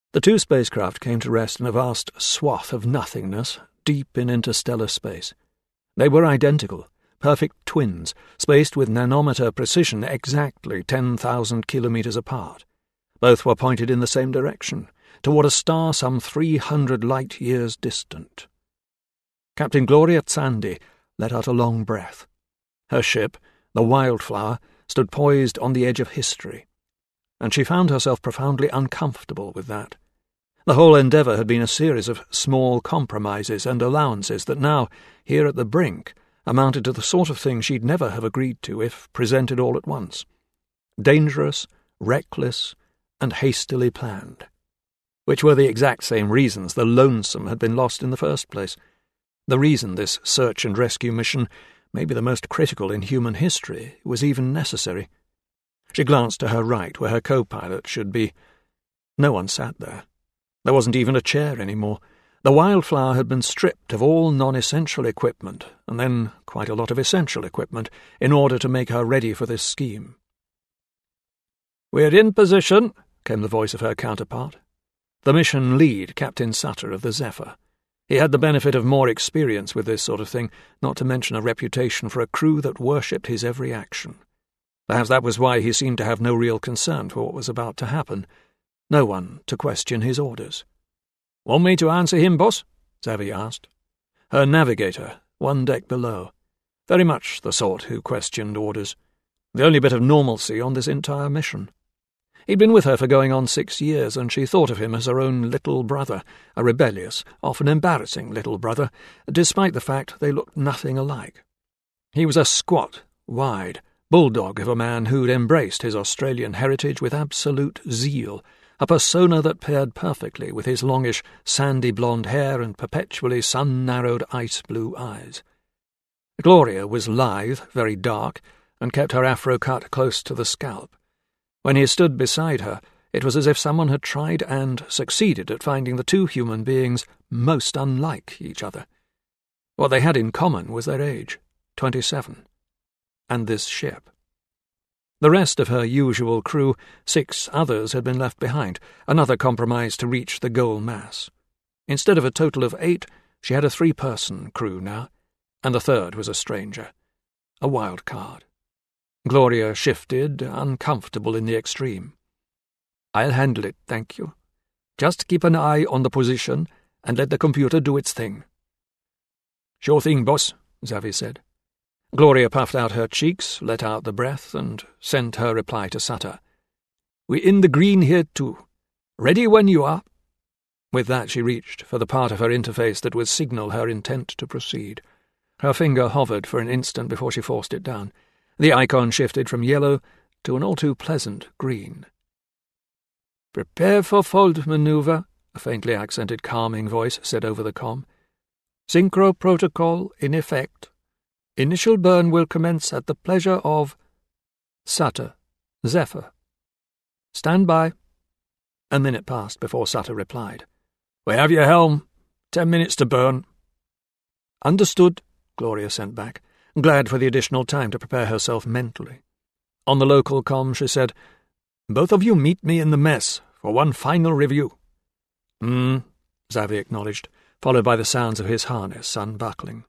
The two spacecraft came to rest in a vast swath of nothingness, deep in interstellar space. They were identical, perfect twins, spaced with nanometer precision exactly 10,000 kilometers apart. Both were pointed in the same direction, toward a star some 300 light-years distant. Captain Gloria Tsandi let out a long breath. Her ship, the Wildflower, stood poised on the edge of history, and she found herself profoundly uncomfortable with that. The whole endeavour had been a series of small compromises and allowances that now, here at the brink, amounted to the sort of thing she'd never have agreed to if presented all at once. Dangerous, reckless, and hastily planned. Which were the exact same reasons the Lonesome had been lost in the first place. The reason this search and rescue mission, maybe the most critical in human history, was even necessary. She glanced to her right, where her co-pilot should be. No one sat there. There wasn't even a chair anymore. The Wildflower had been stripped of all non-essential equipment, and then quite a lot of essential equipment, in order to make her ready for this scheme. "We're in position," came the voice of her counterpart. The mission lead, Captain Sutter of the Zephyr. He had the benefit of more experience with this sort of thing, not to mention a reputation for a crew that worshipped his every action. Perhaps that was why he seemed to have no real concern for what was about to happen. No one to question his orders. "Want me to answer him, boss?" Xavi asked. Her navigator, one deck below. Very much the sort who questioned orders. The only bit of normalcy on this entire mission. He'd been with her for going on 6 years, and she thought of him as her own little brother, a rebellious, often embarrassing little brother, despite the fact they looked nothing alike. He was a squat, wide bulldog of a man who'd embraced his Australian heritage with absolute zeal, a persona that paired perfectly with his longish, sandy blonde hair and perpetually sun-narrowed ice-blue eyes. Gloria was lithe, very dark, and kept her afro cut close to the scalp. When he stood beside her, it was as if someone had tried and succeeded at finding the two human beings most unlike each other. What they had in common was their age, 27, and this ship. The rest of her usual crew, 6 others, had been left behind, another compromise to reach the goal mass. Instead of a total of 8, she had a 3-person crew now, and the third was a stranger, a wild card. Gloria shifted, uncomfortable in the extreme. "I'll handle it, thank you. Just keep an eye on the position and let the computer do its thing." "Sure thing, boss," Xavi said. Gloria puffed out her cheeks, let out the breath, and sent her reply to Sutter. "We're in the green here, too. Ready when you are." With that she reached for the part of her interface that would signal her intent to proceed. Her finger hovered for an instant before she forced it down. The icon shifted from yellow to an all-too-pleasant green. "Prepare for fold maneuver," a faintly accented calming voice said over the comm. "Synchro protocol in effect. Initial burn will commence at the pleasure of Sutter, Zephyr. Stand by." A minute passed before Sutter replied. "We have your helm. 10 minutes to burn." "Understood," Gloria sent back, glad for the additional time to prepare herself mentally. On the local comm she said, "Both of you meet me in the mess for one final review." Xavi acknowledged, followed by the sounds of his harness unbuckling.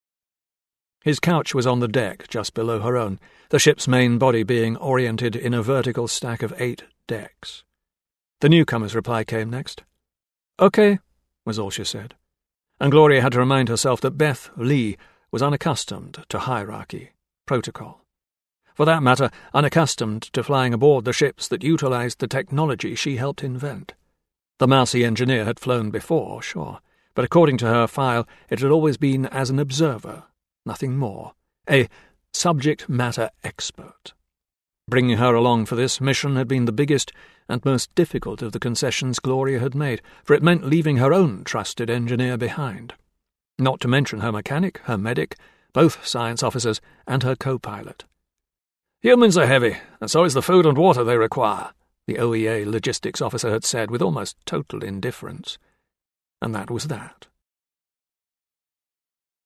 His couch was on the deck, just below her own, the ship's main body being oriented in a vertical stack of 8 decks. The newcomer's reply came next. "Okay," was all she said, and Gloria had to remind herself that Beth Lee was unaccustomed to hierarchy, protocol. For that matter, unaccustomed to flying aboard the ships that utilized the technology she helped invent. The mousy engineer had flown before, sure, but according to her file it had always been as an observer, nothing more, a subject matter expert. Bringing her along for this mission had been the biggest and most difficult of the concessions Gloria had made, for it meant leaving her own trusted engineer behind. Not to mention her mechanic, her medic, both science officers, and her co-pilot. "Humans are heavy, and so is the food and water they require," the OEA logistics officer had said with almost total indifference. And that was that.